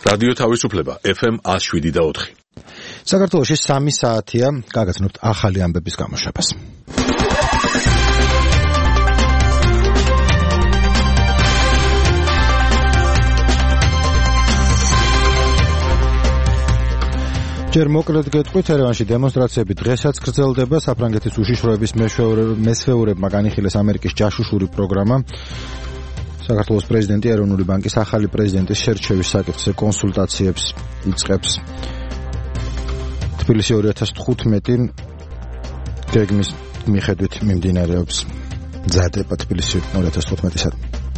რადიო თავისუფლება FM 107.4. საქართველოში 3 საათია, გაგაცნობთ ახალი ამბების გამოშვებას. ჯერ მოკლედ გეტყვით, ერევანში დემონსტრაციები დღესაც გრძელდება, საფრანგეთის უშიშროების მესვეურებმა განიხილეს ამერიკის ჯაშუშური პროგრამა. საქართველოს პრეზიდენტი ეროვნული ბანკის ახალი პრეზიდენტის შერჩევის საკითხზე კონსულტაციებს იწყებს. თბილისი 2015 გეგმის მიხედვით მიმდინარეობს მზადება თბილისი 2015-სად.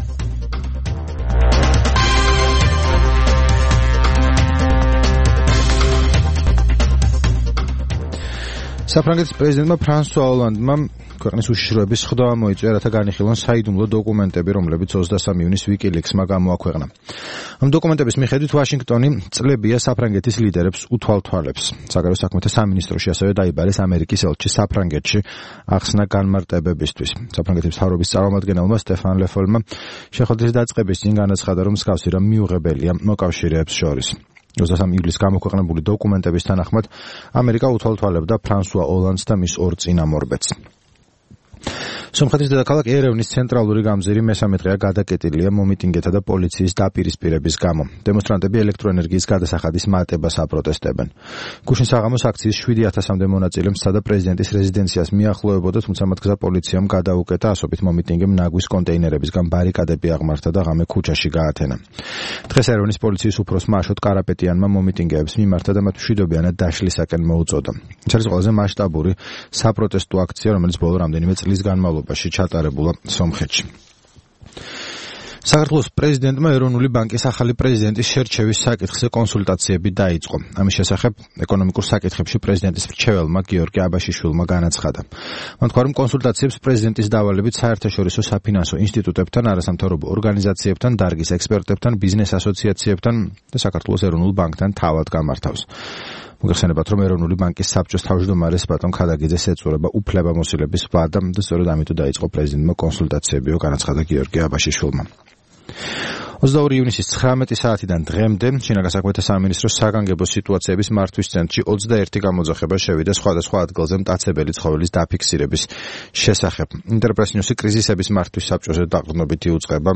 საფრანგეთის პრეზიდენტმა ფრანსუა ოლანდმა ქვეყნის უშიშროების ხდომა მოიწვია, რათა განიხილონ საიდუმლო დოკუმენტები, რომლებიც 23 ივნისს ვიკილիქსმა გამოაქვეყნა. ამ დოკუმენტების მიხედვით ვაშინგტონი წლებია საფრანგეთის ლიდერებს უთვალთვალებს. საგარეო საქმეთა სამინისტროში ასევე დაიბარეს ამერიკის ელჩი საფრანგეთში ახსნა განმარტებებისთვის. საფრანგეთის მთავრობის წარმომადგენელმა სტეფან ლეფოლმა შეხვედრის დაწყების წინ განაცხადა, რომ მსგავსი რამ მიუღებელია მოკავშირეებს შორის. 23 ივლისს გამოქვეყნებული დოკუმენტების თანახმად ამერიკა უთვალთვალებდა ფრანსუა ოლანდს და მის ორ წინამორბედს. სომხეთის დედაქალაქ ერევნის ცენტრალური გამზირი მესამე დღეა გადაკეტილია მომიტინგეთა და პოლიციის დაპირისპირების გამო. დემონსტრანტები ელექტროენერგიის გადასახადის მატებას აპროტესტებენ. გუშინ საღამოს აქციის 7000-მდე მონაწილემ სცადა პრეზიდენტის რეზიდენციას მიახლოებოდა, თუმცა მათ გზა პოლიციამ გადაუკეთა, ასობით მომიტინგემ ნაგვის კონტეინერებისგან ბარიკადები აღმართა და ღამე ქუჩაში გაათენა. დღეს ერევნის პოლიციის უფროსმა აშოტ კარაპეტიანმა მომიტინგეებს მიმართა და მათ მშვიდობიანად დაშლისაკენ მოუწოდა. ეს არის ყველაზე მასშტაბური საპროტესტო აქცია, რომელიც ბოლო რამდენიმე წლის განმავლობაში ჩატარებულა სომხეთში. საქართველოს პრეზიდენტმა ეროვნული ბანკის ახალი პრეზიდენტის შერჩევის საკითხზე კონსულტაციები დაიწყო. ამის შესახებ ეკონომიკურ საკითხებში პრეზიდენტის მრჩეველმა გიორგი აბაშიშვილმა განაცხადა. მან თქვა, რომ კონსულტაციებს პრეზიდენტის დავალებით საერთაშორისო საფინანსო ინსტიტუტებთან, არასამთავრობო ორგანიზაციებთან, დარგის ექსპერტებთან, ბიზნეს ასოციაციებთან და საქართველოს ეროვნულ ბანკთან თავად გამართავს. მოგეხსენებათ, რომ ეროვნული ბანკის საბჭოს თავმჯდომარეს ბატონ ქადაგიძეს ეწურება უფლებამოსილების ვადა და სწორედ ამიტომ დაიწყო პრეზიდენტმა კონსულტაციები, განაცხადა გიორგი აბაშიშვილმა. 22 ივნისის 19 საათიდან დღემდე შინაგან საქმეთა სამინისტროს საგანგებო სიტუაციების მართვის ცენტრში 21 გამოძახება შევიდა სხვადასხვა ადგილზე მტაცებელი ცხოველის დაფიქსირების შესახებ. ინტერპრესნიუსი კრიზისების მართვის საბჭოზე დაყრდნობით იუწყება.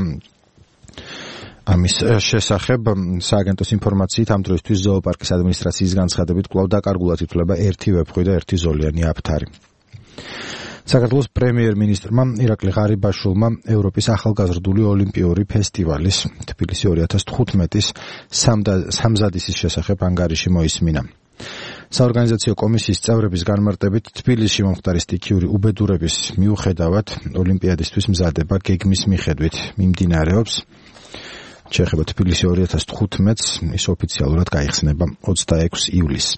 ამის შესახებ სააგენტოს ინფორმაციით ამ დროისთვის ზოოპარკის ადმინისტრაციის განცხადებით კვლავ დაკარგულად ითვლება 1 ვეფხვი და 1 ზოლიანი აფთარი. საქართველოს პრემიერ-მინისტრმა ირაკლი ღარიბაშვილმა ევროპის ახალგაზრდული ოლიმპიური ფესტივალის თბილისი 2015-ის სამზადისის შესახებ ანგარიში მოისმინა. საორგანიზაციო კომისიის წევრების განმარტებით თბილისში მომხდარი სტიქიური უბედურების მიუხედავად ოლიმპიადისთვის მზადება გეგმის მიხედვით მიმდინარეობს. შეეხება თბილისი 2015-ს, ის ოფიციალურად გაიხსნება 26 ივლისს.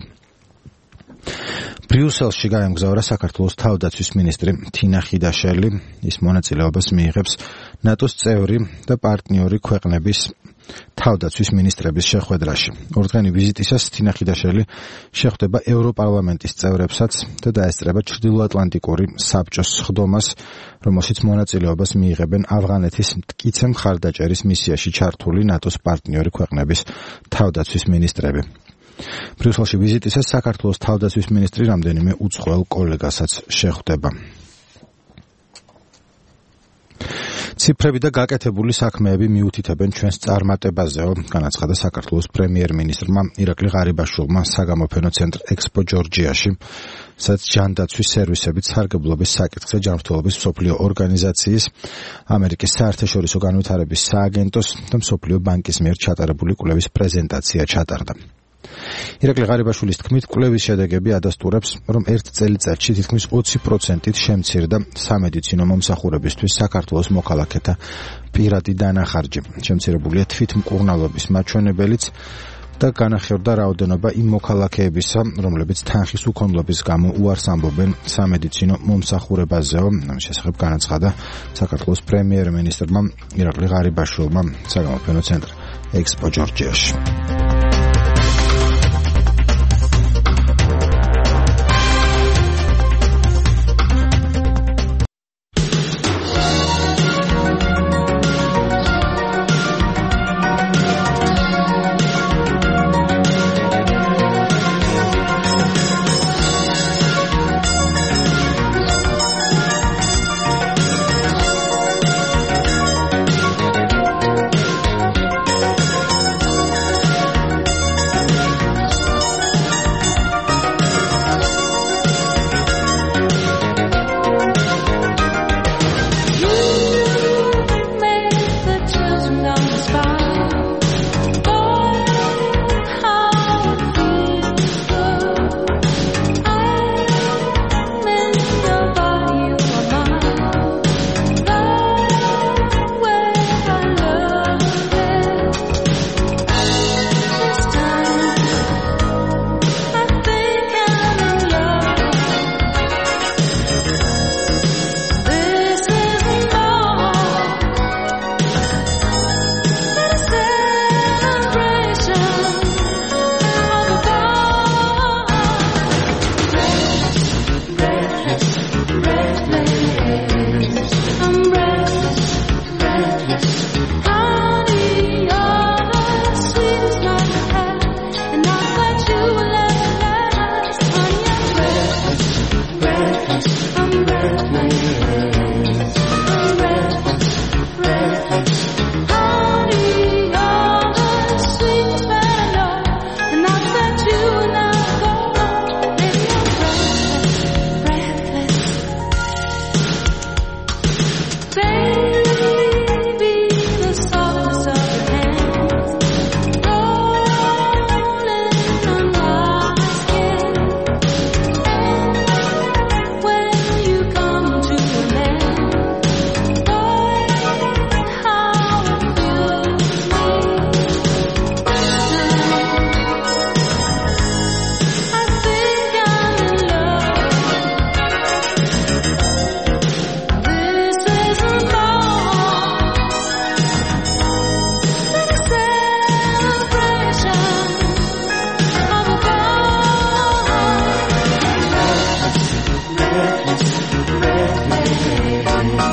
ბრიუსელში გაემგზავრა საქართველოს თავდაცვის მინისტრი თინა ხიდაშელი. ის მონაწილეობას მიიღებს ნატოს წევრი და პარტნიორი ქვეყნების თავდაცვის მინისტრების შეხვედრაში. ორდღიანი ვიზიტისას თინა ხიდაშელი შეხვდება ევროპარლამენტის წევრებსაც და დაესწრება ჩრდილოატლანტიკური საბჭოს სხდომას, რომელშიც მონაწილეობას მიიღებენ ავღანეთის მტკიცე მხარდაჭერის მისიაში ჩართული ნატოს პარტნიორი ქვეყნების თავდაცვის მინისტრები. ბრიუსელში ვიზიტისას საქართველოს თავდაცვის მინისტრი რამდენიმე უცხოელ კოლეგასაც შეხვდება. ციფრები და გაკეთებული საქმეები მიუთითებენ ჩვენს წარმატებაზეო, განაცხადა საქართველოს პრემიერ-მინისტრმა ირაკლი ღარიბაშვილმა საგამოფენო ცენტრ ექსპო ჯორჯიაში, სადაც ჯანდაცვის სერვისებით სარგებლობის საკითხზე ჯანმრთელობის მსოფლიო ორგანიზაციის, ამერიკის საერთაშორისო განვითარების სააგენტოს და მსოფლიო ბანკის მიერ ჩატარებული კვლევის პრეზენტაცია ჩატარდა. ირაკლი ღარიბაშვილის თქმით, კვლევის შედეგები ადასტურებს, რომ ერთ წელიწადში თითქმის 20%-ით შემცირდა სამედიცინო მომსახურებისთვის საქართველოს მოქალაქეთა პირადი დანახარჯი. შემცირებულია თვითმკურნალობის მაჩვენებელიც და განახევდა რაოდენობა იმ მოქალაქეებისა, რომლებიც თანხის უქონლობის გამო უარს ამბობენ სამედიცინო მომსახურებაზეო. ამის შესახებ განაცხადა საქართველოს პრემიერ-მინისტრმა ირაკლი ღარიბაშვილმა საგამოფენო ცენტრ ექსპო ჯორჯიაში.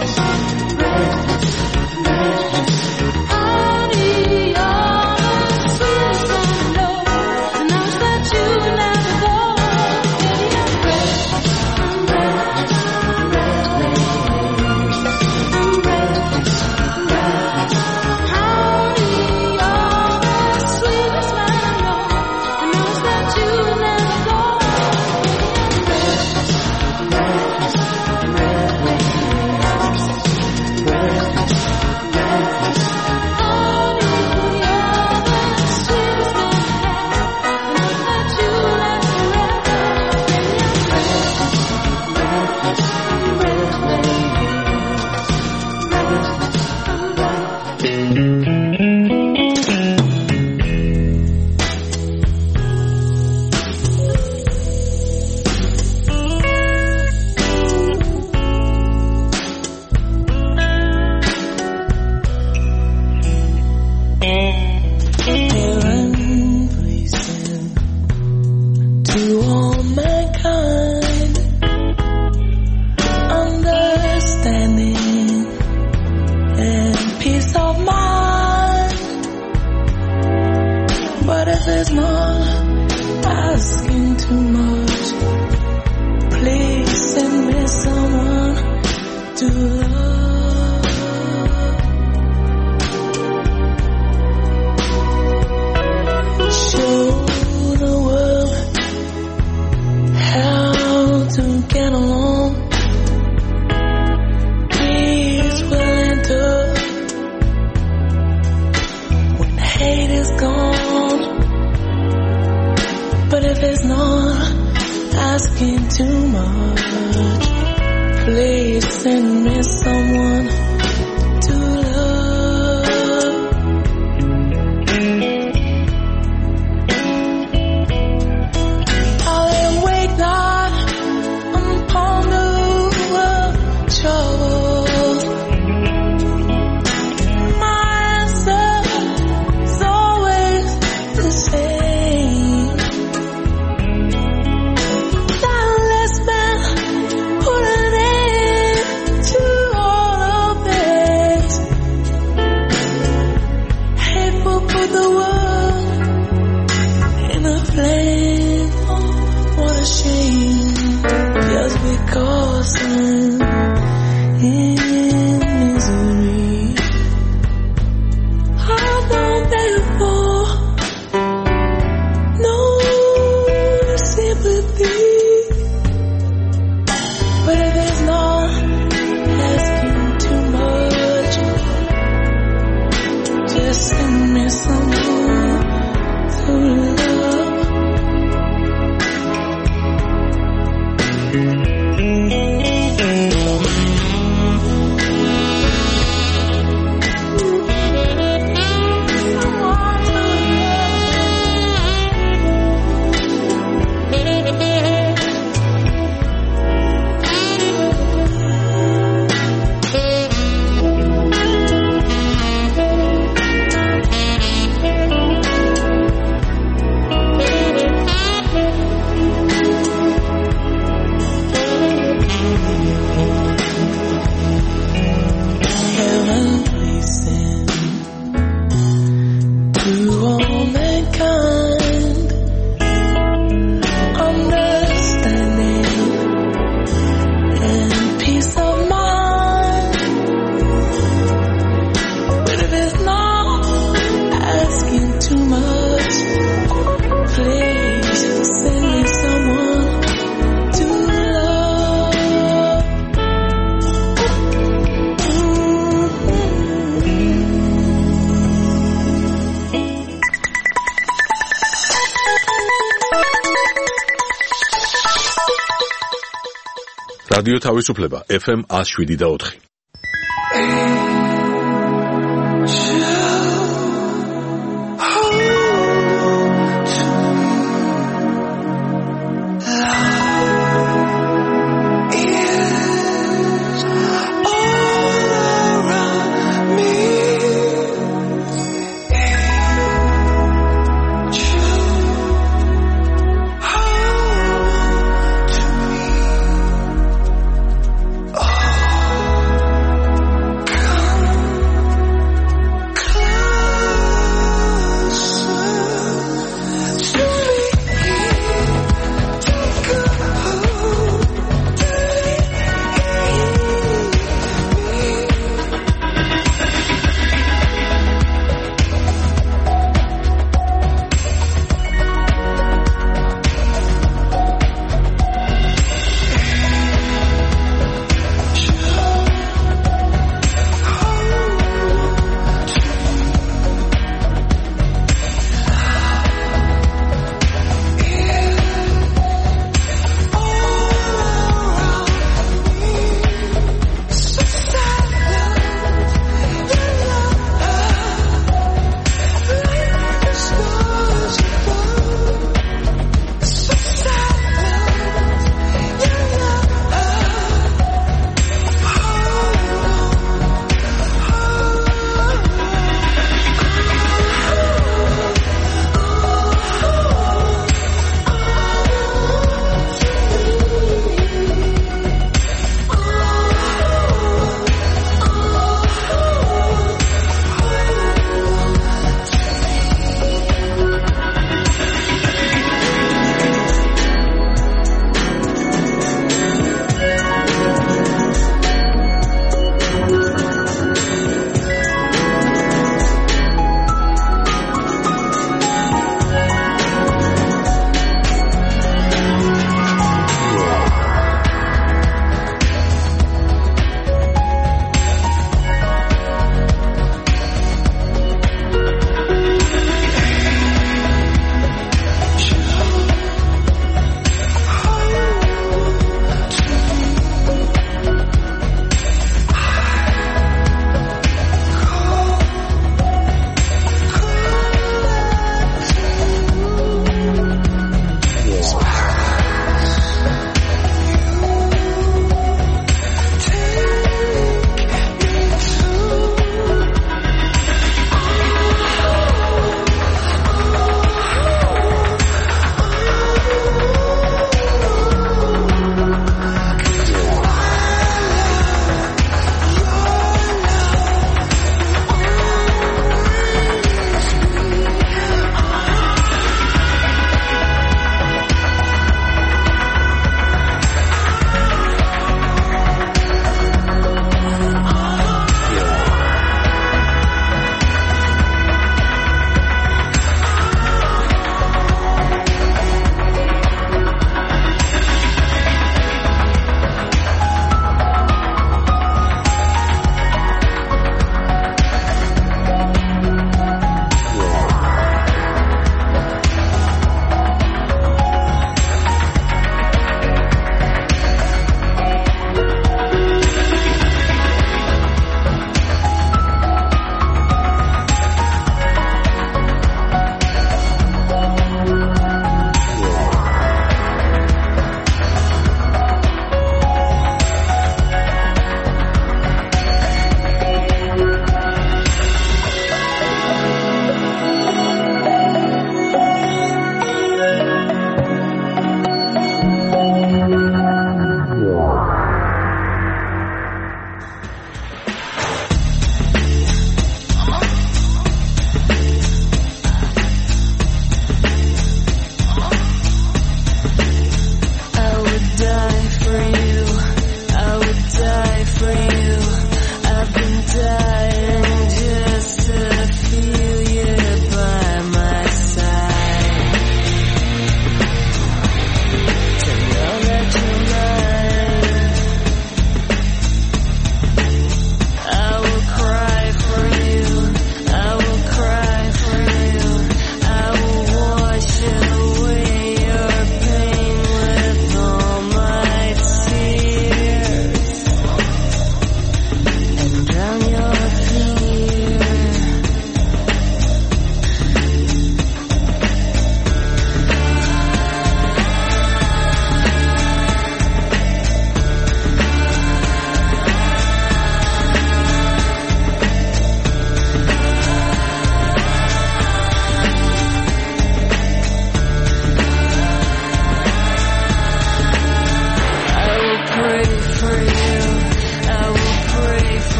რადიო თავისუფლება FM 107.4.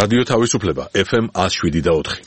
რადიო თავისუფლება FM 107.4.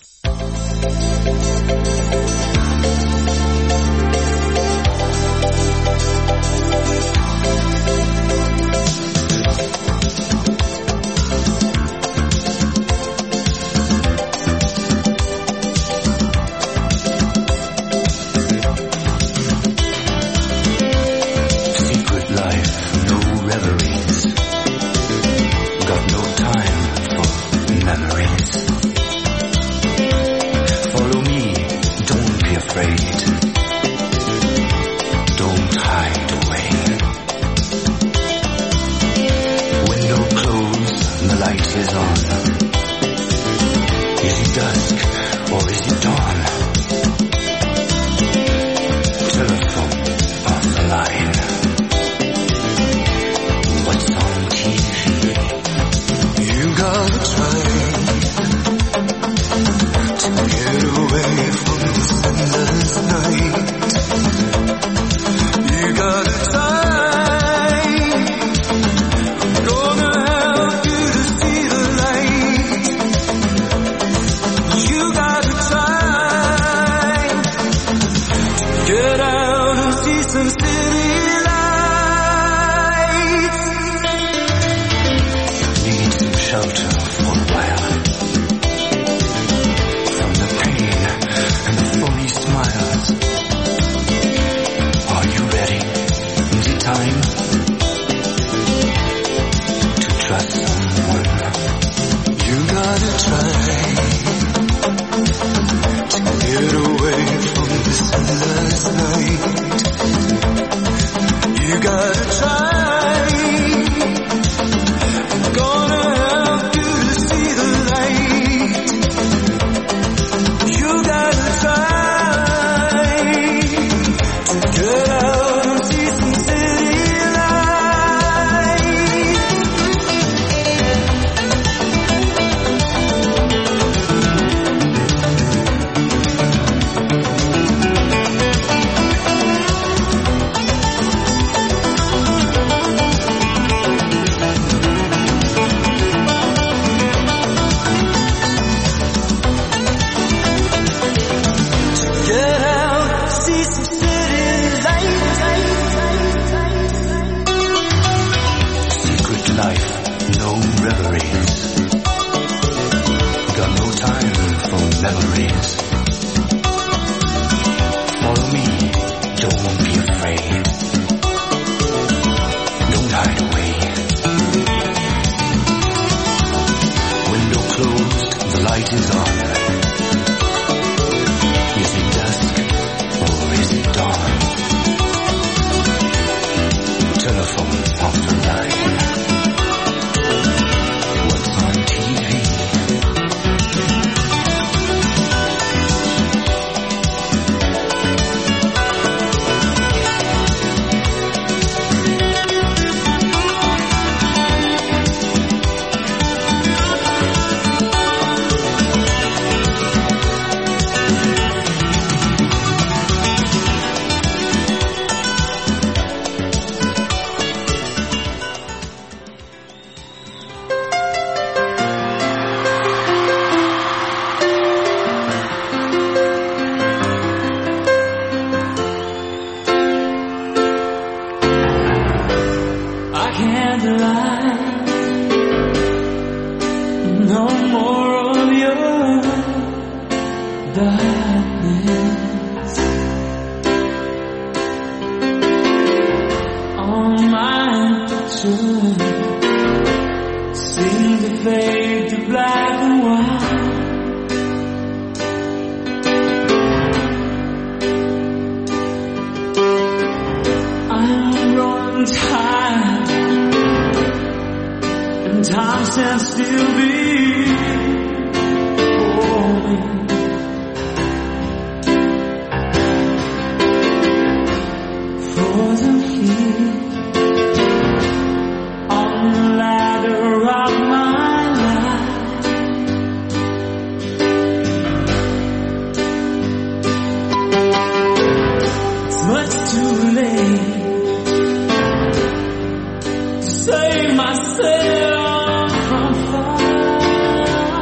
Save myself from fire.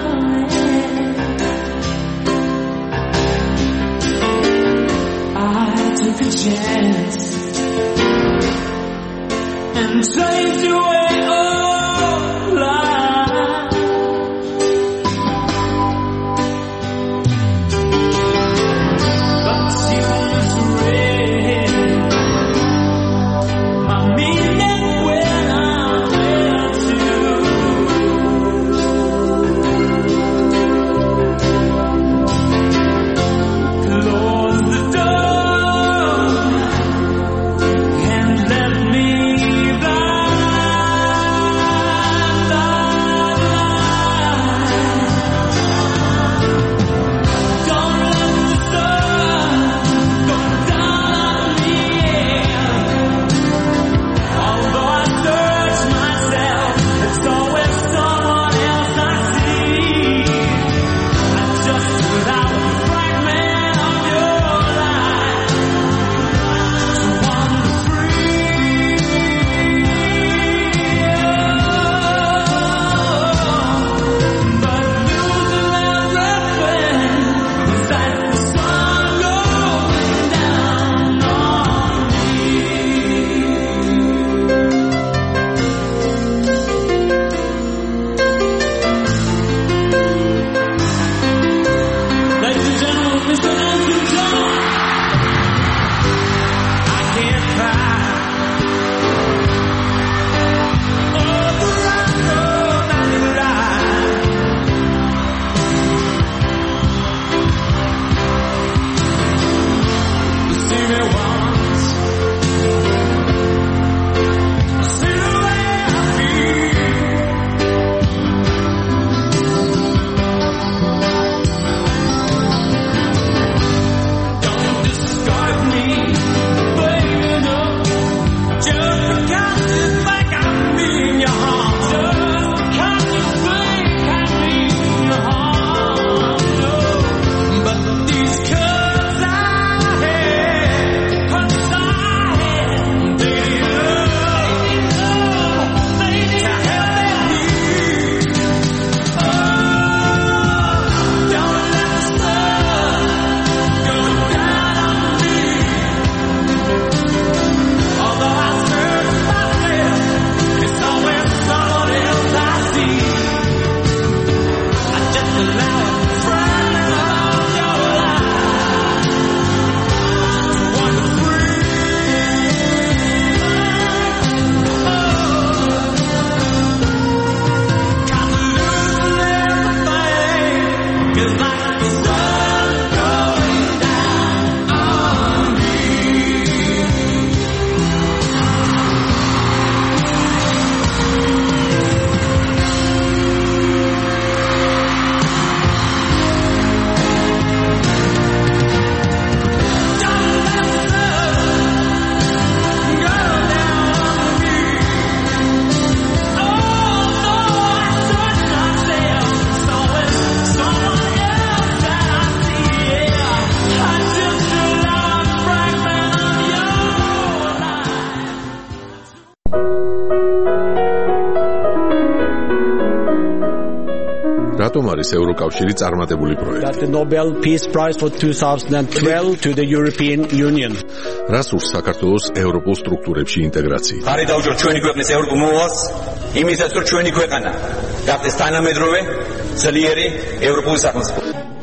რატომ არის ევროკავშირი წარმატებული პროექტი? That the Nobel Peace Prize for 2012 to the European Union. რას ურს საქართველოს ევროპულ სტრუქტურებში ინტეგრაცია? ხარი დავუჯეროთ ჩვენი ქვეყნის ევროპულ მოვალს, იმისაც რომ ჩვენი ქვეყანა გახდეს თანამედროვე, ძლიერი ევროპული სახელმწიფო.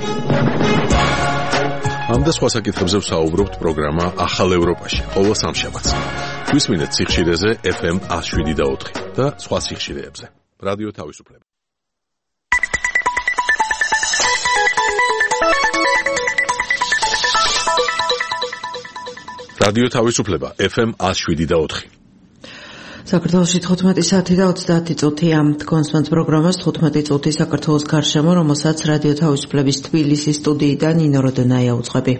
ამ და სხვა საკითხებზე ვსაუბრობთ პროგრამა ახალ ევროპაში, ყოველ სამშაბათს. გვისმინეთ სიხშირეზე FM 107.4 და სხვა სიხშირეებზე. რადიო თავისუფლება. რადიო თავისუფლება FM 107.4. საქართველოში 15 საათი და 30 წუთია. კონსულტანტ პროგრამას 15 წუთი საქართველოს გარშემო, რომელსაც რადიო თავისუფლების თბილისის სტუდიიდან ნინო როდონაია უძღვები.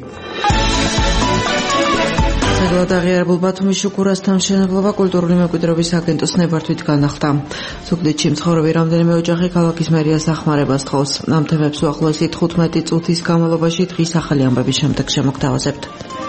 საგულად აღიარებულ ბათუმის შუქურასთან მშენებლობა კულტურული მემკვიდრეობის აგენტოს ნებართვით განახლდა. ზუგდიდში მცხოვრები რამდენიმე ოჯახი ქალაქის მერიას დახმარებას თხოვს. ამ თემებს უახლოესი 15 წუთის განმავლობაში დღის ახალი ამბების შემდეგ შემოგთავაზებთ.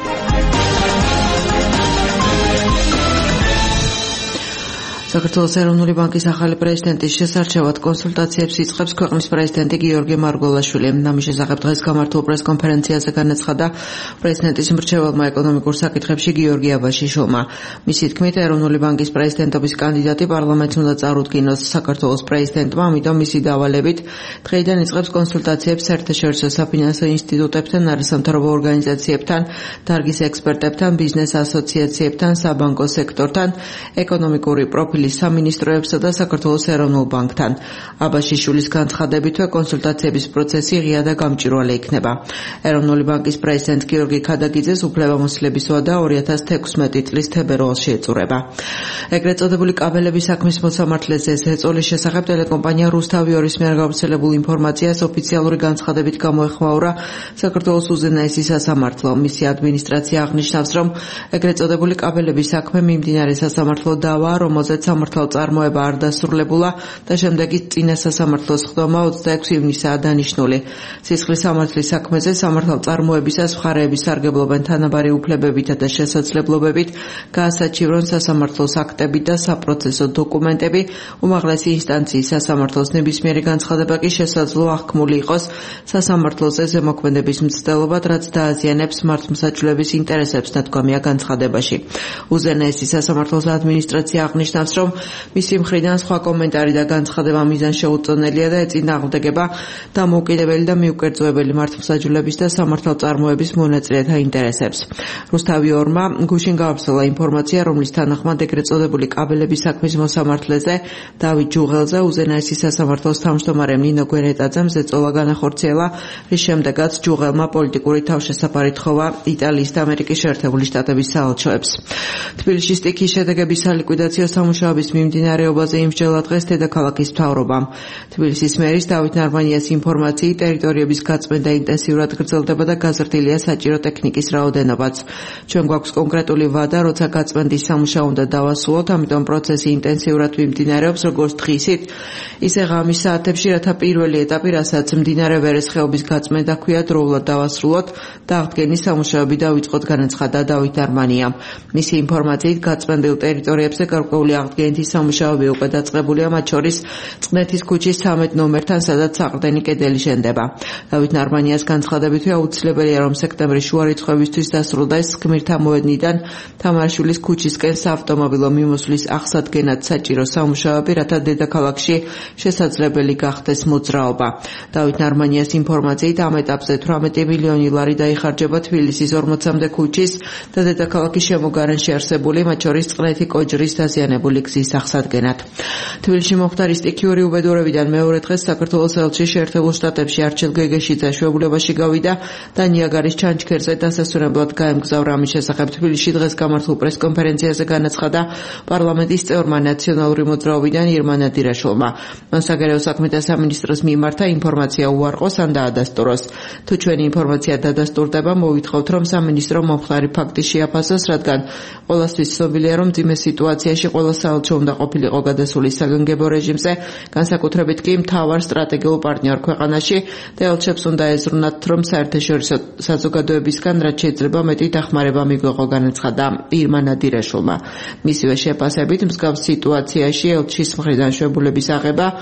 საქართველოს ეროვნული ბანკის ახალი პრეზიდენტის შესარჩევად კონსულტაციებს იწყებს ქვეყნის პრეზიდენტი გიორგი მარგველაშვილი. ამის შესახებ დღეს გამართულ პრესკონფერენციაზე განაცხადა პრეზიდენტის მრჩეველმა ეკონომიკურ საკითხებში გიორგი აბაშიშვილმა. მისი თქმით, ეროვნული ბანკის პრეზიდენტობის კანდიდატი პარლამენტს უნდა წარუდგინოს საქართველოს პრეზიდენტმა, ამიტომ მისი დავალებით დღეიდან იწყებს კონსულტაციებს საერთაშორისო საფინანსო ინსტიტუტებთან, არასამთავრობო ორგანიზაციებთან, დარგის ექსპერტებთან, ბიზნეს ასოციაციებთან, საბანკო სექტორთან, ეკონომიკური პროფილი სამინისტროებსა და საქართველოს ეროვნულ ბანკთან. აბაშიშვილის განცხადებითვე კონსულტაციების პროცესი ღია და გამჭვირვალე იქნება. ეროვნული ბანკის პრეზიდენტ გიორგი ქადაგიძეს უფლებამოსილების ვადა 2016 წლის თებერვალში ეწურება. ეგრეთ წოდებული კაბელების საქმის მოსამართლეზე ზეწოლის შესახებ ტელეკომპანია რუსთავი 2-ის მიერ გავრცელებულ ინფორმაციას ოფიციალური განცხადებით გამოეხმაურა საქართველოს უზენაესი სასამართლო. მისი ადმინისტრაცია აღნიშნავს, რომ ეგრეთ წოდებული კაბელების საქმე მიმდინარე სასამართლო დავაა, რომელზეც სამართალ წარმოება არ დასრულებულა და შემდეგი წინა სასამართლოს ხდომა 26 ივნისაა დანიშნული. სისხლის სამართლის საქმეზე სამართალ წარმოებისას მხარეები სარგებლობენ თანაბარი უფლებებითა და შესაძლებლობებით, გაასაჩივრონ სასამართლოს აქტები და საპროცესო დოკუმენტები. უმაღლესი ინსტანციის სასამართლოს ნებისმიერი განცხადება კი შესაძლოა აღქმული იყოს სასამართლოზე ზემოქმედების მცდელობად, რაც დააზიანებს მართლმსაჯულების ინტერესებს, ნათქვამია განცხადებაში. უზენაესი სასამართლოს ადმინისტრაცია აღნიშნავს, რომ მისი მხრიდან სხვა კომენტარი და განცხადება მიზანშეუწონელია და ეწინააღმდეგება დამოუკიდებელი და მიუკერძოებელი მართლმსაჯულების და სამართალწარმოების მონაწილეთა ინტერესებს. რუსთავი 2-მა გუშინ გავრცელა ინფორმაცია, რომლის თანახმად ეგრეთ წოდებული კაბელების საქმის მოსამართლეზე დავით ჯუღელზე უზენაესი სასამართლოს თავმჯდომარე ნინო გვერეტაძემ ზეწოლა განახორციელა, რის შემდეგაც ჯუღელმა პოლიტიკური თავშესაფარი თხოვა იტალიის და ამერიკის შეერთებული შტატების საელჩოებს. თბილისში სტიქიის შედეგების სალიკვიდაციო სამუშაოების მიმდინარეობაზე იმსჯელა დღეს დედაქალაქის მთავრობამ. თბილისის მერის დავით ნარმანიას ინფორმაციით ტერიტორიების გაწმენდა ინტენსიურად გრძელდება და გაზრდილია საჭირო ტექნიკის რაოდენობაც. ჩვენ გვაქვს კონკრეტული ვადა, როცა გაწმენდის სამუშაო უნდა დავასრულოთ, ამიტომ პროცესი ინტენსიურად მიმდინარეობს როგორც დღისით, ისე ღამის საათებში, რათა პირველი ეტაპი, რასაც მდინარე ვერეს ხეობის გაწმენდა ჰქვია, დროულად დავასრულოთ და აღდგენის სამუშაოები დავიწყოთ, განაცხადა დავით ნარმანიამ. მისი ინფორმაციით გაწმენდილ ტერიტორიებზე გარკვეული აღდგენითი სამუშაოები უკვე დაწყებულია, მათ შორის წყნეთის ქუჩის 13 ნომერთან, სადაც საყრდენი კედელი შენდება. დავით ნარმანიას განცხადებითვე აუცილებელია, რომ სექტემბრის შუა რიცხვებისთვის დასრულდეს გმირთა მოედნიდან თამარაშვილის ქუჩისკენ საავტომობილო მიმოსვლის აღსადგენად საჭირო სამუშაოები, რათა დედაქალაქში შესაძლებელი გახდეს მოძრაობა. დავით ნარმანიას ინფორმაციით ამ ეტაპზე 18 მილიონი ლარი დაიხარჯება თბილისის 40-მდე ქუჩის და დედაქალაქის შემოგარენში არსებული, მათ შორის წყნეთი კოჯრის დაზიანებული გზის აღსადგენად. თბილისში მომხდარი სტიქიური უბედურებიდან მეორე დღეს საქართველოს ელჩი შეერთებულ შტატებში არჩილ გეგეშიძე შვებულებაში გავიდა და ნიაგარის ჩანჩქერზე დასასვენებლად გაემგზავრა. ამის შესახებ თბილისში დღეს გამართულ პრესკონფერენციაზე განაცხადა პარლამენტის წევრმა ნაციონალური მოძრაობიდან ირმა ნადირაშვილმა. მან საგარეო საქმეთა სამინისტროს მიმართა ინფორმაცია უარყოს ან დაადასტუროს. თუ ჩვენი ინფორმაცია დადასტურდება, მოვითხოვთ, რომ სამინისტრო მომხდარი ფაქტი შეაფასოს, რადგან ყველასთვის ცნობილია, რომ მძიმე სიტუაციაში ყველა საელჩო უნდა ყოფილიყო გადასული საგანგებო რეჟიმზე, განსაკუთრებით კი მთავარ სტრატეგიულ პარტნიორ ქვეყანაში და ელჩებს უნდა ეზრუნათ, რომ საერთაშორისო საზოგადოებისგან რაც შეიძლება მეტი დახმარება მიგვეღო, განაცხადა ირმა ნადირაშვილმა. მისივე შეფასებით მსგავს სიტუაციაში ელჩის მხრიდან შვებულების აღება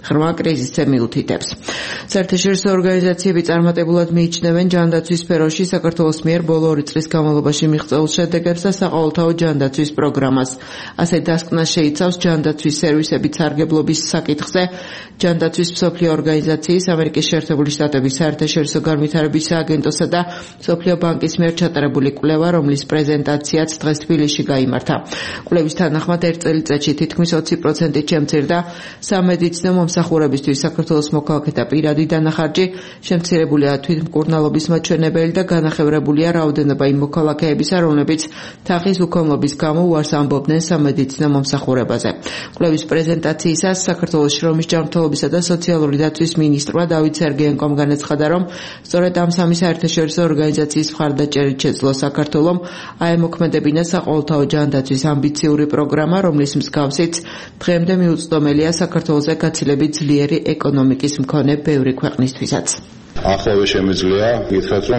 ღრმა კრიზისზე მიუთითებს. საერთაშორისო ორგანიზაციები წარმატებულად მიიჩნევენ ჯანდაცვის სფეროში საქართველოს მიერ ბოლო 2 წლის განმავლობაში მიღწეულ შედეგებს და საყოველთაო ჯანდაცვის პროგრამას. ასე დასკვნას შეიცავს ჯანდაცვის სერვისების სარგებლობის საკითხზე ჯანდაცვის მსოფლიო ორგანიზაციის, ამერიკის შეერთებული შტატების საერთაშორისო განვითარების სააგენტოსა და მსოფლიო ბანკის მიერ ჩატარებული კვლევა, რომლის პრეზენტაციაც დღეს თბილისში გაიმართა. კვლევის თანახმად 1 წელიწადში თითქმის 20%-ით შემცირდა სამედიცინო მომსახურებისთვის საქართველოს მოქალაქეთა პირადი დანახარჯი, შემცირებულია თვითმკურნალობის მაჩვენებელი და განახევრებულია რაოდენობა იმ მოქალაქეებისა, რომლებიც თაღის უქონლობის გამო უარს ამბობდნენ სამედიცინო მომსახურებაზე. კვლევის პრეზენტაციისას საქართველოს შრომის ჯანმრთელობისა და სოციალური დაცვის მინისტრმა დავით სერგეენკომ განაცხადა, რომ სწორედ ამ სამი საერთაშორისო ორგანიზაციის მხარდაჭერით შეძლო საქართველომ აემოქმედებინა საყოველთაო ჯანდაცვის ამბიციური პროგრამა, რომლის მსგავსით დღემდე მიუწვდომელია საქართველოზე გაცილებით ძლიერი ეკონომიკის მქონე ბევრი ქვეყნისთვისაც. Ახლავე შემიძლია გითხრათ, რომ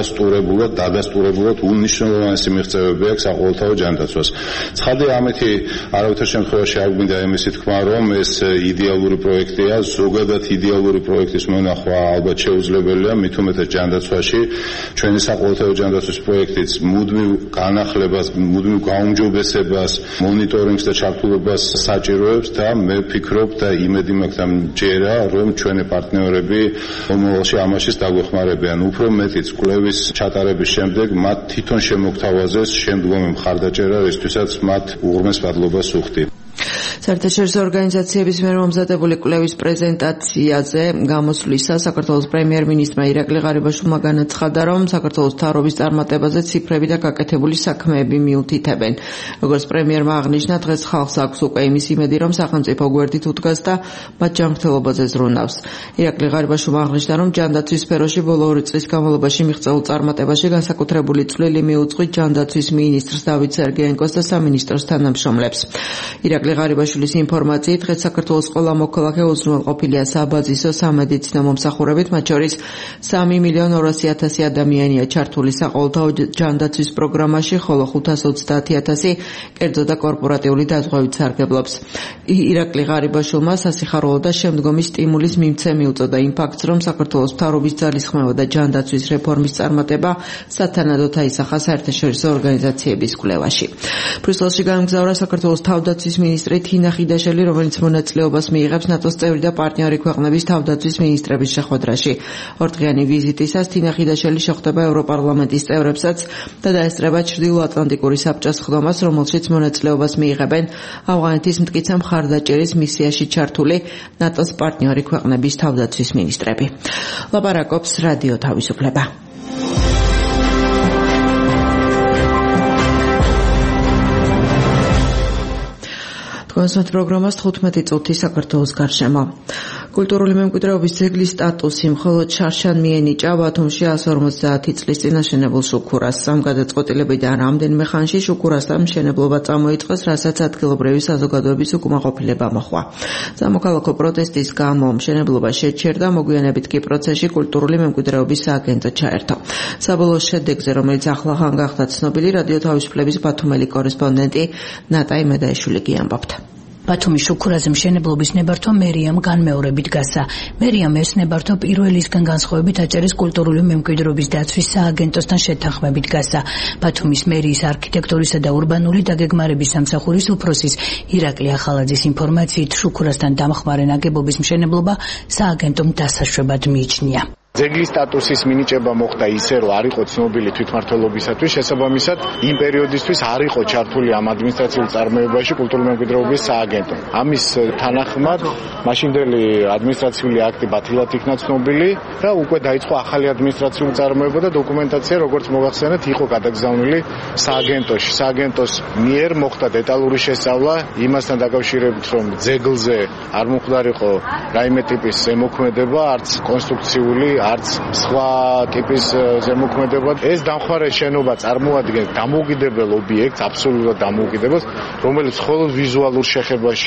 დადასტურებულად უნიშნულოვანესი მიღწევები აქვს საყოველთაო ჯანდაცვას. ცხადია, ამეთი არავითარ შემთხვევაში არ გვინდა იმისი თქვა, რომ ეს იდეალური პროექტია, ზოგადად იდეალური პროექტის მონახვა ალბათ შეუძლებელია, მით უმეტეს ჯანდაცვაში. ჩვენი საყოველთაო ჯანდაცვის პროექტიც მუდმივ განახლებას, მუდმივ გაუმჯობესებას, მონიტორინგს და ჩართულობას საჭიროებს და მე ვფიქრობ და იმედი მაქვს და მჯერა, რომ ჩვენი პარტნიორები მომავალში ამაშიც დაგვეხმარებიან. უფრო მეტიც, კვლევის ჩატარების შემდეგ მათ თვითონ შემოგთავაზეს შემდგომი მხარდაჭერა, რისთვისაც მათ უღრმეს მადლობას ვუხდი. საერთაშორისო ორგანიზაციების მიერ მომზადებული კვლევის პრეზენტაციაზე გამოსვლისას საქართველოს პრემიერ-მინისტრმა ირაკლი ღარიბაშვილმა განაცხადა, რომ საქართველოს მთავრობის წარმატებაზე ციფრები და გაკეთებული საქმეები მიუთითებენ. როგორც პრემიერმა აღნიშნა, დღეს ხალხს აქვს უკვე იმის იმედი, რომ სახელმწიფო გვერდით უდგას და მათ ჯანმრთელობაზე ზრუნავს. ირაკლი ღარიბაშვილმა აღნიშნა, რომ ჯანდაცვის სფეროში ბოლო 2 წლის განმავლობაში მიღწეულ წარმატებაში განსაკუთრებული წვლილი მიუძღვით ჯანდაცვის მინისტრს დავით სერგეენკოს და სამინისტროს თანამშრომლებს. ირაკლი ღარიბაშვილის ინფორმაციით, დღეს საქართველოს ყველა მოქალაქე უზრუნველყოფილია საბაზისო სამედიცინო მომსახურებით, მათ შორის 3.200.000 ადამიანია ჩართული საყოველთაო ჯანდაცვის პროგრამაში, ხოლო 530.000 კერძო და კორპორატიული დაზღვევით სარგებლობს. ირაკლი ღარიბაშვილმა სასიხარულო და შემდგომი სტიმულის მიმცე მიუწოდა იმ ფაქტს, რომ საქართველოს მთავრობის ძალისხმევა და ჯანდაცვის რეფორმის წარმატება სათანადოდ აისახა საერთაშორისო ორგანიზაციების კვლევაში. ბრიუსელში გამგზავრა საქართველოს თავდაცვის მინისტრი თინა ხიდაშელი, რომელიც მონაწილეობას მიიღებს ნატოს წევრი და პარტნიორი ქვეყნების თავდაცვის მინისტრების შეხვედრაში. ორდღიანი ვიზიტისას თინა ხიდაშელი შეხვდება ევროპარლამენტის წევრებსაც და დაესწრება ჩრდილოატლანტიკური საბჭოს ხდომას, რომელშიც მონაწილეობას მიიღებენ ავღანეთის მტკიცე მხარდაჭერის მისიაში ჩართული ნატოს პარტნიორი ქვეყნების თავდაცვის მინისტრები. ლაპარაკობს რადიო თავისუფლება. კონსერტ პროგრამას 15 წუთი საქართველოს გარშემო. კულტურული მემკვიდრეობის ძეგლის სტატუსი მხოლოდ შარშან მიენიჭა ბათუმში 150 წლის წინ აშენებულ შუქურას. ამ გადაწყვეტილებიდან რამდენიმე ხანში შუქურასთან მშენებლობა წამოიწყეს, რასაც ადგილობრივი საზოგადოების უკმაყოფილება მოჰყვა. სამოქალაქო პროტესტის გამო მშენებლობა შეჩერდა, მოგვიანებით კი პროცესში კულტურული მემკვიდრეობის სააგენტო ჩაერთო. საბოლოო შედეგზე, რომელიც ახლახან გახდა ცნობილი, რადიო თავისუფლების ბათუმელი კორესპონდენტი ნატაი მედაიშვილი გიამბობთ. ბათუმის შუქურაზე მშენებლობის ნებართვა მერიამ განმეორებით გასცა. მერიამ ეს ნებართვა პირველისგან განსხვავებით აჭარის კულტურული მემკვიდრეობის დაცვის სააგენტოსთან შეთანხმებით გასცა. ბათუმის მერიის არქიტექტურისა და ურბანული დაგეგმარების სამსახურის უფროსის ირაკლი ახალაძის ინფორმაციით, შუქურასთან დამხმარე ნაგებობის მშენებლობა სააგენტომ დასაშვებად მიიჩნია. ძეგლის სტატუსის მინიჭება მოხდა ისე, რომ არ იყო ცნობილი თვითმმართველობისათვის, შესაბამისად, იმ პერიოდისთვის არ იყო ჩართული ამ ადმინისტრაციულ წარმოებაში კულტურული მემკვიდრეობის სააგენტო. ამის თანახმად, მაშინდელი ადმინისტრაციული აქტი ბათილად იქნა ცნობილი და უკვე დაიწყო ახალი ადმინისტრაციული წარმოება და დოკუმენტაცია, როგორც მოგახსენეთ, იყო გადაგზავნილი სააგენტოში. სააგენტოს მიერ მოხდა დეტალური შესწავლა იმასთან დაკავშირებით, რომ ძეგლზე არ მომხდარიყო რაიმე ტიპის ზემოქმედება, არც კონსტრუქციული, არც სხვა ტიპის ზემოქმედება. ეს დამხმარე შენობა წარმოადგენს დამოუკიდებელ ობიექტს, აბსოლუტურად დამოუკიდებელს, რომელიც მხოლოდ ვიზუალურ შეხებაშია.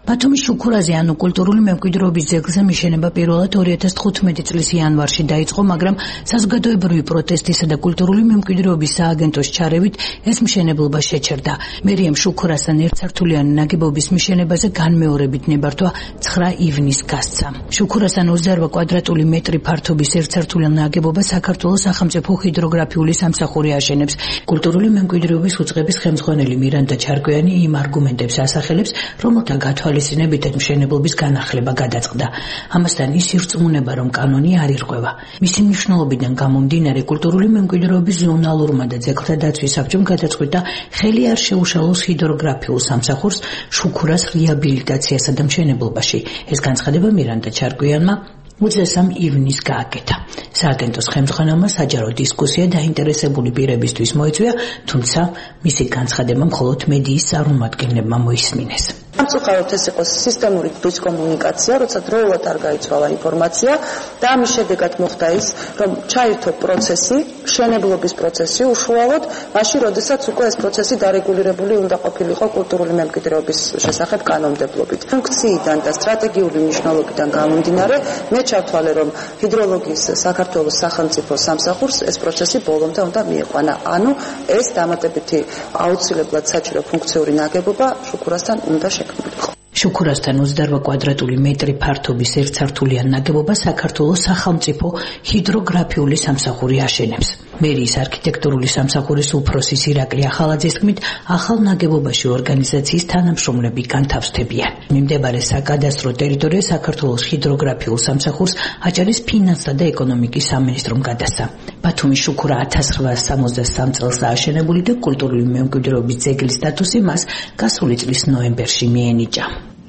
ბათუმის შუქურაზე ანუ კულტურული მემკვიდრეობის ძეგლზე მიშენება პირველად 2015 წლის იანვარში დაიწყო, მაგრამ საზოგადოებრივი პროტესტისა და კულტურული მემკვიდრეობის სააგენტოს ჩარევით ეს მშენებლობა შეჩერდა. მერიამ შუქურასთან ერთსართულიანი ნაგებობის მიშენებაზე განმეორებით ნებართვა 9 ივნისს გასცა. შუქურასთან 28 კვადრატული მეტრი ფართობის ერთსართულიან ნაგებობას საქართველოს სახელმწიფო ჰიდროგრაფიული სამსახური აშენებს. კულტურული მემკვიდრეობის უწყების ხელმძღვანელი მირანდა ჩარკვიანი იმ არგუმენტებს ასახელებს, რომელთა გათვალისწინებითაც მშენებლობის განახლება გადაწყდა. ამასთან ის ირწმუნება, რომ კანონი არ ირღვევა. მისი მნიშვნელობიდან გამომდინარე კულტურული მემკვიდრეობის ზონალურმა და ძეგლთა დაცვის საბჭომ გადაწყვიტა ხელი არ შეუშალოს ჰიდროგრაფიულ სამსახურს შუქურას რეაბილიტაციასა და მშენებლობაში. ეს განცხადება მირანდა ჩარკვიანმა 23 ივნისს გააკეთა. სააგენტოს ხელმძღვანელმა საჯარო დისკუსია დაინტერესებული პირებისთვის მოიწვია, თუმცა მისი განცხადება მხოლოდ მედიის წარმომადგენლებმა მოისმინეს. სამწუხაროდ ეს იყო სისტემური დისკომუნიკაცია, როცა დროულად არ გაიცვალა ინფორმაცია და ამის შედეგად მოხდა ის, რომ ჩაირთო პროცესი, მშენებლობის პროცესი უშუალოდ მაშინ, როდესაც უკვე ეს პროცესი დარეგულირებული უნდა ყოფილიყო კულტურული მემკვიდრეობის შესახებ კანონმდებლობით. ფუნქციიდან და სტრატეგიული მნიშვნელობიდან გამომდინარე, მე ჩავთვალე, რომ ჰიდროლოგიის საქართველოს სახელმწიფო სამსახურს ეს პროცესი ბოლომდე უნდა მიიყვანა. ანუ ეს დამატებითი აუცილებლად საჭირო ფუნქციური ნაგებობა შუქურასთან უნდა შექმნილიყო. შუქურასთან 28 კვადრატული მეტრი ფართობის ერთსართულიან ნაგებობას საქართველოს სახელმწიფო ჰიდროგრაფიული სამსახური აშენებს. მერიის არქიტექტურული სამსახურის უფროსის ირაკლი ახალაძის თქმით, ახალ ნაგებობაში ორგანიზაციის თანამშრომლები განთავსდებიან. მიმდებარე საკადასტრო ტერიტორია საქართველოს ჰიდროგრაფიულ სამსახურს აჭარის ფინანსთა და ეკონომიკის სამინისტრომ გადასცა. ბათუმის შუქურა 1863 წელს ააშენებული და კულტურული მემკვიდრეობის ძეგლის სტატუსი მას გასული წლის ნოემბერში მიენიჭა.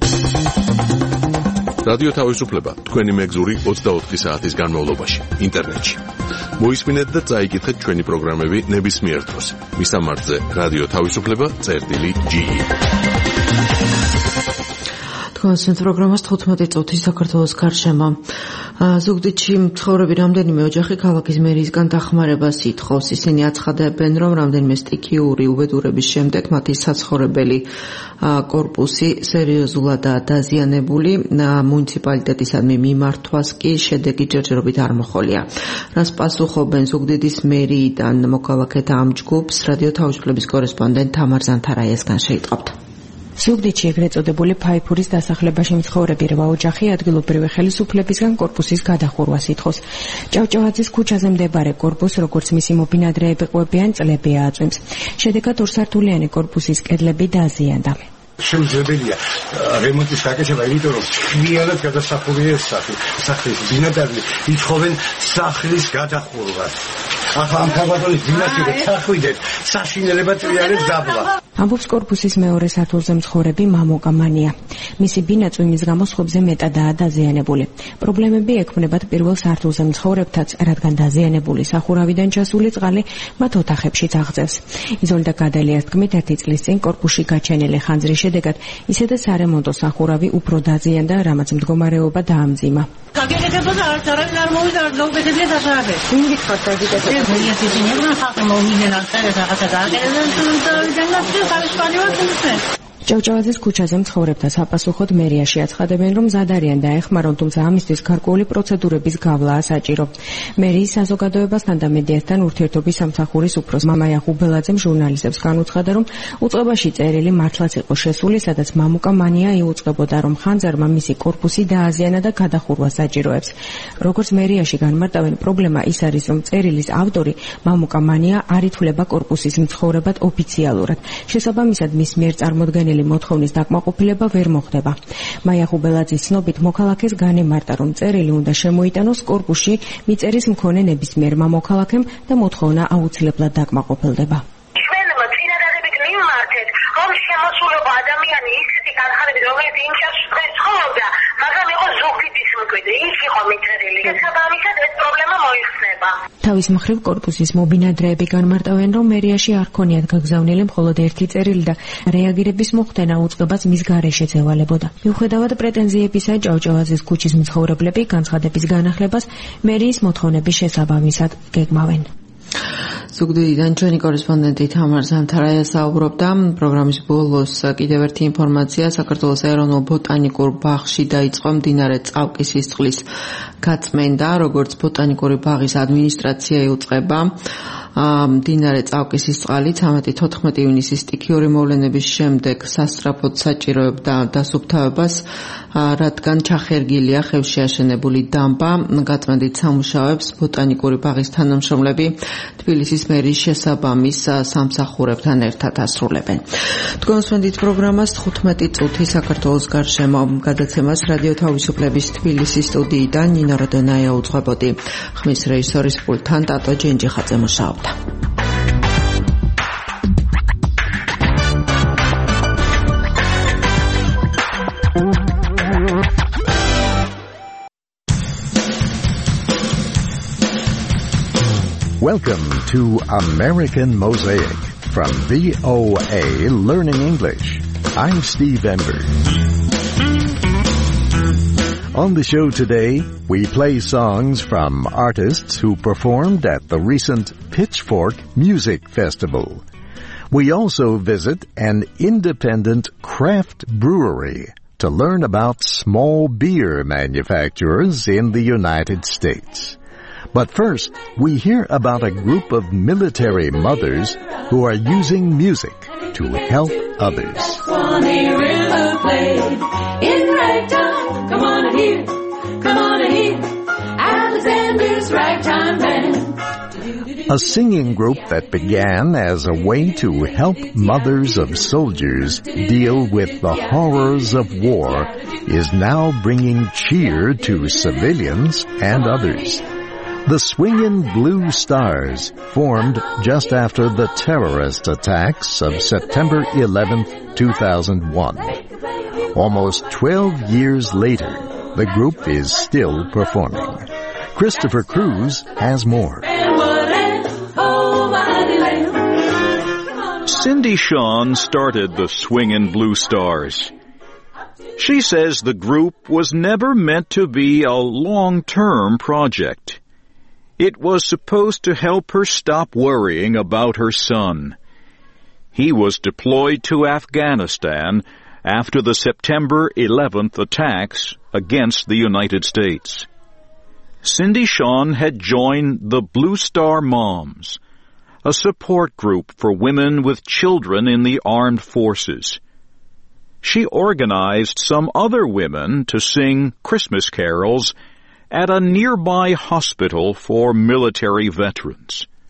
რადიო თავისუფლება თქვენი მეგზური 24 საათის განმავლობაში ინტერნეტში. მოისმინეთ და წაიკითხეთ ჩვენი პროგრამები ნებისმიერ დროს. მისამართზე რადიო თავისუფლება.ge. თქვენს პროგრამას 15 წუთი საქართველოს გარშემო. ზუგდიდში მცხოვრები რამდენიმე ოჯახი ქალაქის მერიისგან დახმარებას ითხოვს. ისინი აცხადებენ, რომ რამდენიმე სტიქიური უბედურების შემდეგ მათი საცხოვრებელი კორპუსი სერიოზულადაა დაზიანებული. მუნიციპალიტეტისადმი მიმართვას კი შედეგი ჯერჯერობით არ მოხოლია. რას პასუხობენ ზუგდიდის მერიიდან მოქალაქეთა ამ ჯგუფს, რადიო თავისუფლების კორესპონდენტ თამარ ზანთარაიასგან შეიტყობთ. ზუგდიდში ეგრეთ წოდებული ფაიფურის დასახლებაში მცხოვრები 8 ოჯახი ადგილობრივი ხელისუფლებისგან კორპუსის გადახურვას ითხოვს. ჭავჭავაძის ქუჩაზე მდებარე კორპუსს, როგორც მისი მობინადრეები ყვებიან, წლები აწვიმს. შედეგად ორსართულიანი კორპუსის კედლები დაზიანდა. შემძლებელია რემონტის გაკეთება, იმიტომ რომ ხმიანად გადასახურია ეს სახლის ბინადარი ითხოვენ სახლის გადახურვას. ახლა ამ ქალბატონის ბინაში რო ჩახვიდეთ, საშინელება ტრიალებს დაბლა. ამბობს კორპუსის მეორე სართულზე მცხოვრები მამოკა მანია. მისი ბინა წვიმის გამო სხვებზე მეტადაა დაზიანებული. პრობლემები ექმნებათ პირველ სართულზე მცხოვრებთაც, რადგან დაზიანებული სახურავიდან ჩასული წყალი მათ ოთახებშიც აღწევს. იზოლდა გადალიას თქმით, 1 წლის წინ კორპუსში გაჩენილი ხანძრის შედეგად ისედაც არემონტო სახურავი უფრო დაზიანდა, რამაც მდგომარეობა დაამძიმა. გაგეკეთებოდა არც არ მოვიდა არ გაუკეთებია დასაბე. ვინ გითხართ გაგეკეთებოდა? ჭავჭავაძის ქუჩაზე მცხოვრებთა საპასუხოდ მერიაში აცხადებენ, რომ ზადარიან დაეხმარონ, თუმცა ამისთვის გარკვეული პროცედურების გავლაა საჭირო. მერიის საზოგადოებასთან და მედიასთან ურთიერთობის სამსახურის უფროს მამაია ღუბელაძემ ჟურნალისტებს განუცხადა, რომ უწყებაში წერილი მართლაც იყო შესული, სადაც მამუკა მანია იუწყებოდა, რომ ხანძარმა მისი კორპუსი დააზიანა და გადახურვა საჭიროებს. როგორც მერიაში განმარტავენ, პრობლემა ის არის, რომ წერილის ავტორი მამუკა მანია არ ითვლება კორპუსის მცხოვრებად ოფიციალურად. შესაბამისად, მის მიერ წარმოდგენილი მოთხოვნის დაკმაყოფილება ვერ მოხდება. მაია ღუბელაძის ცნობით, მოქალაქეს განემარტა, რომ წერილი უნდა შემოიტანოს კორპუსში მიწერის მქონე ნებისმიერ მოქალაქემ და მოთხოვნა აუცილებლად დაკმაყოფილდება. რომ შემოსულობა ადამიანი ისეთი განხარებით, რომელიც იმ ჩასწრეს ცხოვრობდა, მაგრამ იყო ზუგდიდის მკვიდრი, ის იყო მიწერილი. შესაბამისად ეს პრობლემა მოიხსნება. თავის მხრივ კორპუსის მობინადრეები განმარტავენ, რომ მერიაში არ ქონიათ გაგზავნილი მხოლოდ ერთი წერილი და რეაგირების მოხდენა უწყებას მის გარეშეც ევალებოდა. მიუხედავად პრეტენზიებისა, ჭავჭავაძის ქუჩის მცხოვრებლები განცხადების განახლებას მერიის მოთხოვნების შესაბამისად გეგმავენ. ზუგდიდიდან ჩვენი კორესპონდენტი თამარ ზანთარაია საუბრობდა. პროგრამის ბოლოს კიდევ ერთი ინფორმაცია. საქართველოს ეროვნულ ბოტანიკურ ბაღში დაიწყო მდინარე წავკის სისხლის გაწმენდა, როგორც ბოტანიკური ბაღის ადმინისტრაცია იუწყება. მდინარე წავკის სისწყალი 13-14 ივნისის სტიქიური მოვლენების შემდეგ სასწრაფოდ საჭიროებდა დასუფთავებას, რადგან ჩახერგილია ხევში აშენებული დამბა. გაწმენდით სამუშაოებს ბოტანიკური ბაღის თანამშრომლები თბილისის მერის შესაბამის სამსახურებთან ერთად ასრულებენ. თქვენსვენდით პროგრამას 15 წუთი საქართველოს გარშემო გადაცემას რადიო თავისუფლების თბილისის სტუდიიდან ნინო როდონაია უძღვებოდი. ხმის რეჟისორის პულტთან ტატო ჯენჯიხაძე მუშაობდა. Welcome to American Mosaic from VOA Learning English. I'm Steve Ember. On the show today, we play songs from artists who performed at the recent Pitchfork Music Festival. We also visit an independent craft brewery to learn about small beer manufacturers in the United States. But first, we hear about a group of military mothers who are using music to help others. Swanee River played in ragtime. Come on and hear, come on and hear Alexander's ragtime band. A singing group that began as a way to help mothers of soldiers deal with the horrors of war is now bringing cheer to civilians and others. The Swingin' Blue Stars formed just after the terrorist attacks of September 11th, 2001. Almost 12 years later, the group is still performing. Christopher Cruz has more. Cindy Shawn started the Swingin' Blue Stars. She says the group was never meant to be a long-term project. It was supposed to help her stop worrying about her son. He was deployed to Afghanistan after the September 11th attacks against the United States. Cindy Shawn had joined the Blue Star Moms, a support group for women with children in the armed forces. She organized some other women to sing Christmas carols at a nearby hospital for military veterans.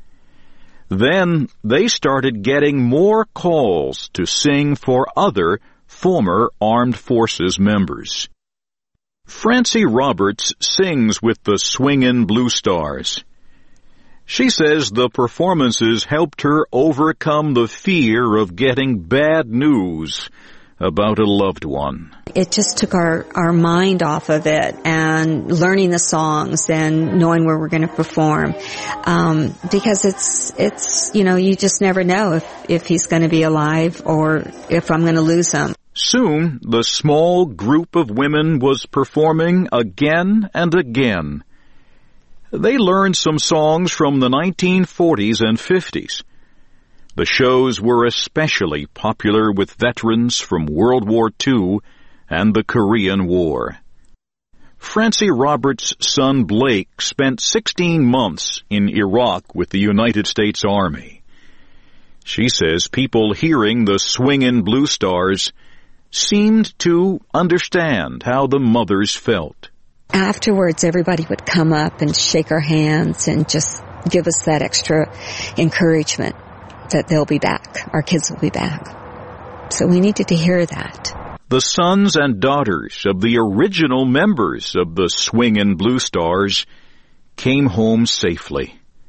Then they started getting more calls to sing for other former armed forces members. Francie Roberts sings with the Swingin' Blue Stars. She says the performances helped her overcome the fear of getting bad news about a loved one. It just took our mind off of it and learning the songs and knowing where we're going to perform. Because it's, you know, you just never know if he's going to be alive or if I'm going to lose him. Soon, the small group of women was performing again and again. They learned some songs from the 1940s and 50s. The shows were especially popular with veterans from World War II and the Korean War. Francie Roberts' son Blake spent 16 months in Iraq with the United States Army. She says people hearing the Swingin' Blue Stars seemed to understand how the mothers felt. Afterwards, everybody would come up and shake our hands and just give us that extra encouragement that they'll be back. Our kids will be back. So we needed to hear that. The sons and daughters of the original members of the Swingin' Blue Stars came home safely.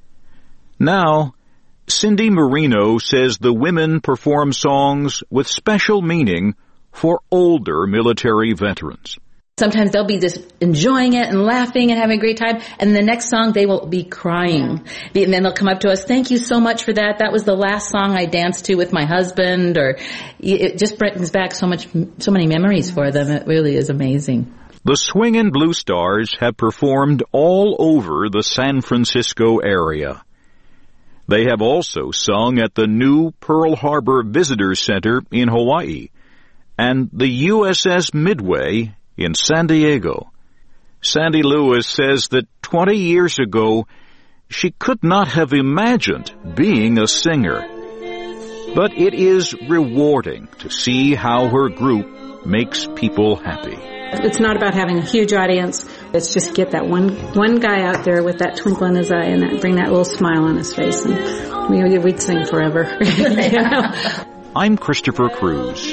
Now, Cindy Marino says the women perform songs with special meaning for older military veterans. Sometimes they'll be just enjoying it and laughing and having a great time, and the next song they will be crying. And then they'll come up to us, "Thank you so much for that. That was the last song I danced to with my husband," or it just brings back so many memories for them. It really is amazing. The Swingin' Blue Stars have performed all over the San Francisco area. They have also sung at the new Pearl Harbor Visitor Center in Hawaii and the USS Midway in San Diego. Sandy Lewis says that 20 years ago, she could not have imagined being a singer. But it is rewarding to see how her group makes people happy. It's not about having a huge audience. It's just get that one guy out there with that twinkle in his eye and bring that little smile on his face, and we'd sing forever. You know? I'm Christopher Cruz.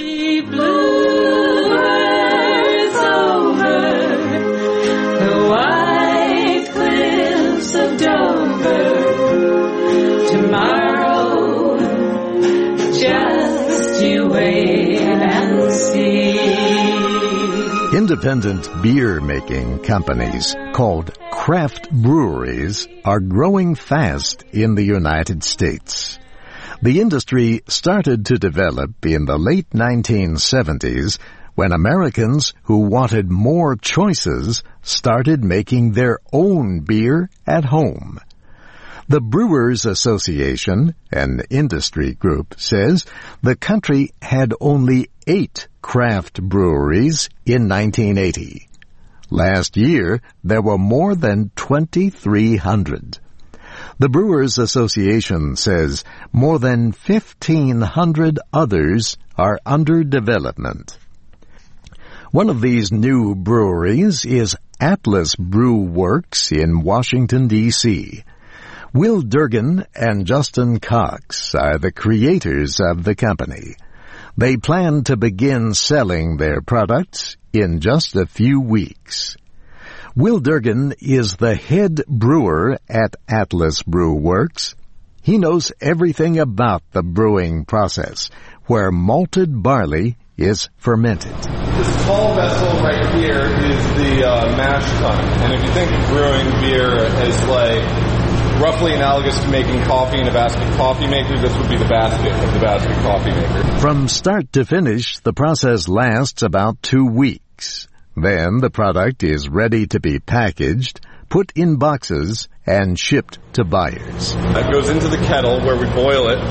The white cliffs of Dover. Tomorrow, just you wait and see. Independent beer-making companies called craft breweries are growing fast in the United States. The industry started to develop in the late 1970s when Americans who wanted more choices started making their own beer at home. The Brewers Association, an industry group, says the country had only 8 craft breweries in 1980. Last year, there were more than 2,300. The Brewers Association says more than 1,500 others are under development. One of these new breweries is Atlas Brew Works in Washington, D.C. Will Durgan and Justin Cox are the creators of the company. They plan to begin selling their products in just a few weeks. Will Durgan is the head brewer at Atlas Brew Works. He knows everything about the brewing process, where malted barley is fermented. This tall vessel right here is the mash tun. And if you think of brewing beer as like roughly analogous to making coffee in a basket coffee maker, this would be the basket of the basket coffee maker. From start to finish, the process lasts about 2 weeks. Then the product is ready to be packaged, put in boxes, and shipped to buyers. It goes into the kettle where we boil it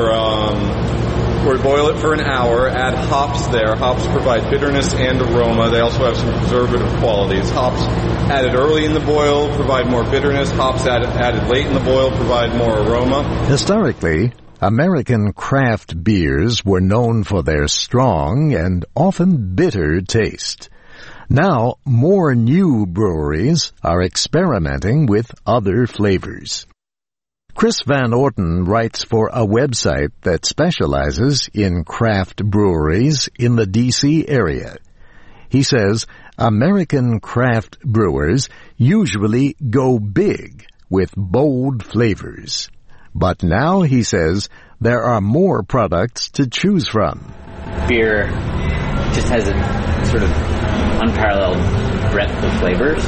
for an hour, add hops there. Hops provide bitterness and aroma. They also have some preservative qualities. Hops added early in the boil provide more bitterness. Hops added late in the boil provide more aroma. Historically, American craft beers were known for their strong and often bitter taste. Now, more new breweries are experimenting with other flavors. Chris Van Orten writes for a website that specializes in craft breweries in the D.C. area. He says American craft brewers usually go big with bold flavors. But now, he says, there are more products to choose from. Beer just has a sort of unparalleled breadth of flavors.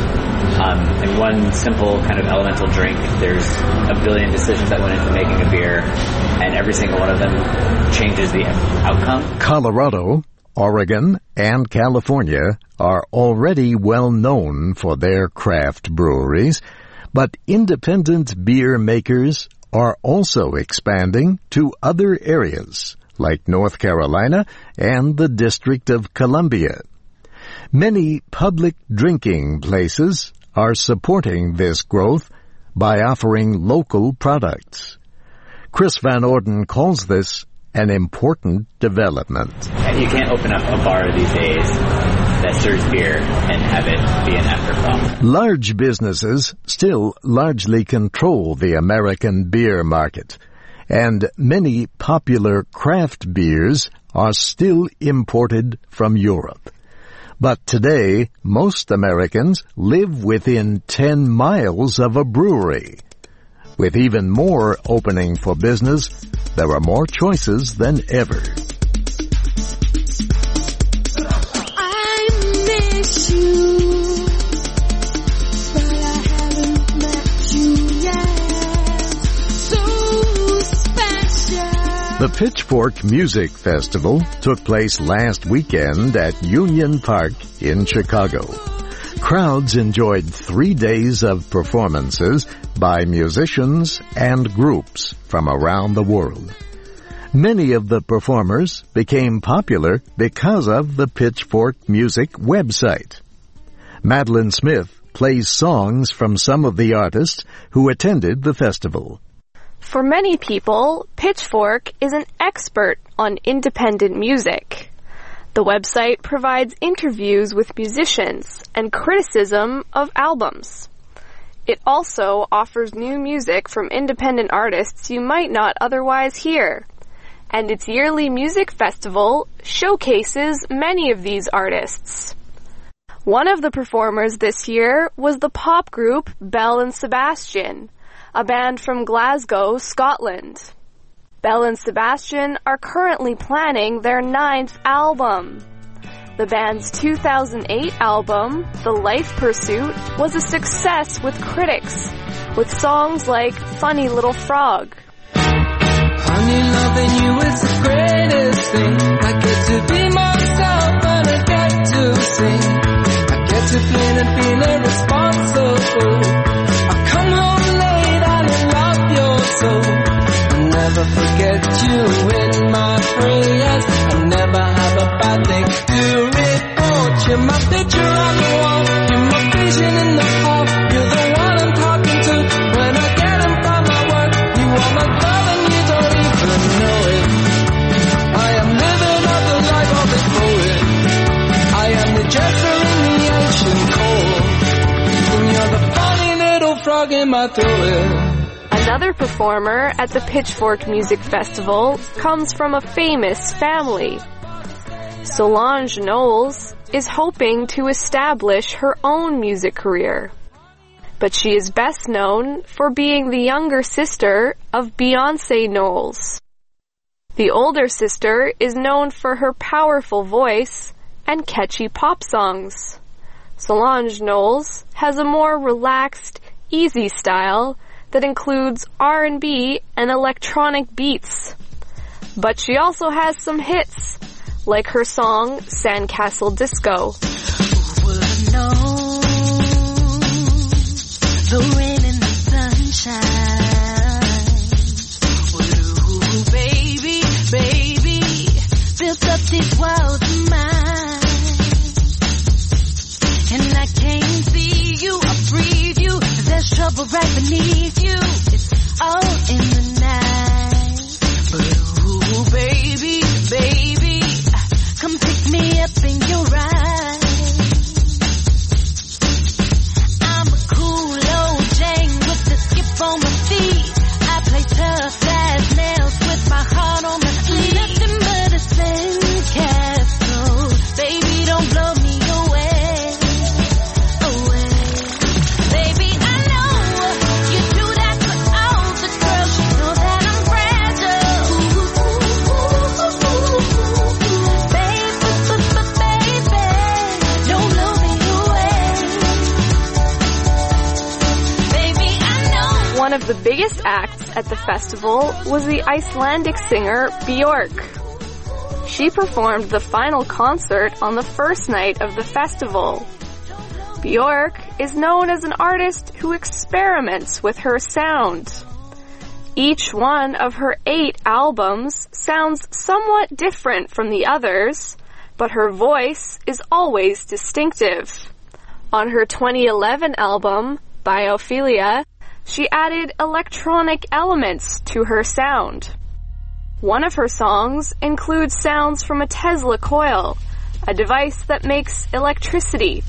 In one simple kind of elemental drink, there's a billion decisions that went into making a beer, and every single one of them changes the outcome. Colorado, Oregon, and California are already well known for their craft breweries, but independent beer makers are also expanding to other areas, like North Carolina and the District of Columbia. Many public drinking places are supporting this growth by offering local products. Chris Van Orten calls this an important development. You can't open up a bar these days that serves beer and have it be an afterthought. Large businesses still largely control the American beer market, and many popular craft beers are still imported from Europe. But today, most Americans live within 10 miles of a brewery. With even more opening for business, there are more choices than ever. I miss you, but I haven't met you yet. So special. The Pitchfork Music Festival took place last weekend at Union Park in Chicago. crowds enjoyed 3 days of performances by musicians and groups from around the world. Many of the performers became popular because of the Pitchfork Music website. Madeline Smith plays songs from some of the artists who attended the festival. For many people, Pitchfork is an expert on independent music. The website provides interviews with musicians and criticism of albums. It also offers new music from independent artists you might not otherwise hear. And its yearly music festival showcases many of these artists. One of the performers this year was the pop group Belle and Sebastian, a band from Glasgow, Scotland. Belle and Sebastian are currently planning their 9th album. The band's 2008 album, The Life Pursuit, was a success with critics, with songs like Funny Little Frog. Honey, loving you is the greatest thing. I get to be myself and I get to sing. I get to feel and feel irresponsible. I come home late and I love your soul. I never forget you in my prayers. I never have a bad thing to report. You're my picture on the wall. You're my vision in the hall. You're the one I'm talking to when I get home from my work. You are my love and you don't even know it. I am living out the life of a poet. I am the jester in the ancient cold. And you're the funny little frog in my throat. Another performer at the Pitchfork Music Festival comes from a famous family. Solange Knowles is hoping to establish her own music career. But she is best known for being the younger sister of Beyoncé Knowles. The older sister is known for her powerful voice and catchy pop songs. Solange Knowles has a more relaxed, easy style that includes R&B and electronic beats. But she also has some hits, like her song Sandcastle Disco. Who would know the rain and the sunshine? Ooh, baby, baby, built up this world of mine. And I can't see you or breathe you. There's trouble right beneath you. It's all in the night. But ooh, baby, baby, come pick me up in your ride. I'm a cool old Jane with the skip on my feet. I play tough as nails with my heart on my sleeve. Nothing but a sandcastle. Baby, don't blow me away. Baby, I know you do that for all the girls. You know that I'm fragile. Baby, don't blow me away. Baby, I know. One of the biggest acts at the festival was the Icelandic singer Björk. She performed the final concert on the first night of the festival. Björk is known as an artist who experiments with her sound. Each one of her 8 albums sounds somewhat different from the others, but her voice is always distinctive. On her 2011 album, Biophilia, she added electronic elements to her sound. One of her songs includes sounds from a Tesla coil, a device that makes electricity.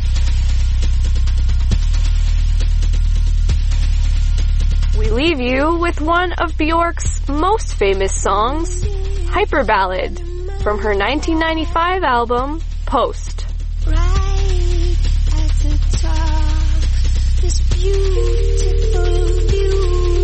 We leave you with one of Björk's most famous songs, Hyper Ballad, from her 1995 album, Post. Right at the top, this beautiful view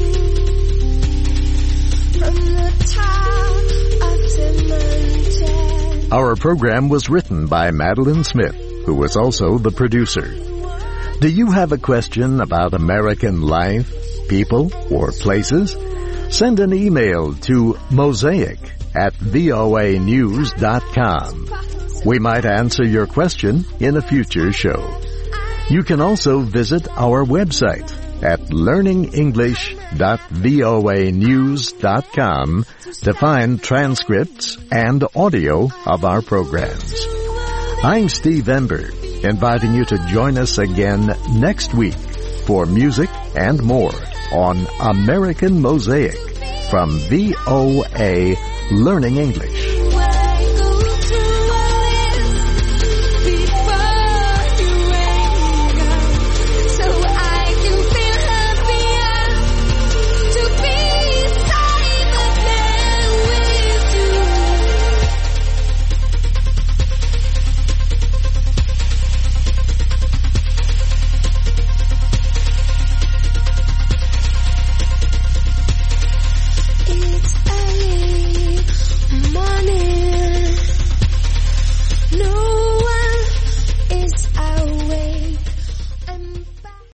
from the top of the mountain. Our program was written by Madeline Smith, who was also the producer. Do you have a question about American life, people, or places? Send an email to mosaic@voanews.com. We might answer your question in a future show. You can also visit our website at learningenglish.voanews.com to find transcripts and audio of our programs. I'm Steve Ember, inviting you to join us again next week for music and more on American Mosaic from VOA Learning English.